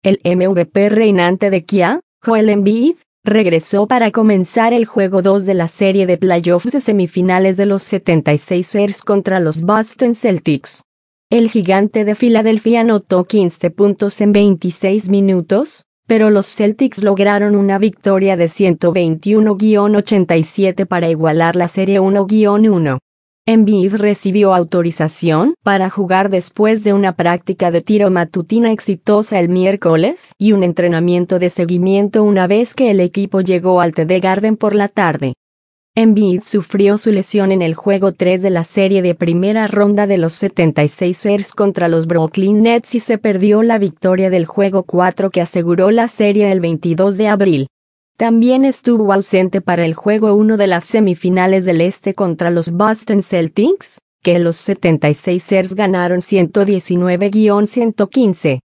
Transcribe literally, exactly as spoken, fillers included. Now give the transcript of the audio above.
El M V P reinante de Kia, Joel Embiid, regresó para comenzar el juego dos de la serie de playoffs de semifinales de los setenta y seis ers contra los Boston Celtics. El gigante de Filadelfia anotó quince puntos en veintiséis minutos, pero los Celtics lograron una victoria de ciento veintiuno a ochenta y siete para igualar la serie uno a uno. Embiid recibió autorización para jugar después de una práctica de tiro matutina exitosa el miércoles y un entrenamiento de seguimiento una vez que el equipo llegó al T D Garden por la tarde. Embiid sufrió su lesión en el juego tres de la serie de primera ronda de los setenta y seis ers contra los Brooklyn Nets y se perdió la victoria del juego cuatro que aseguró la serie el veintidós de abril. También estuvo ausente para el juego uno de las semifinales del Este contra los Boston Celtics, que los setenta y seis ers ganaron ciento diecinueve a ciento quince.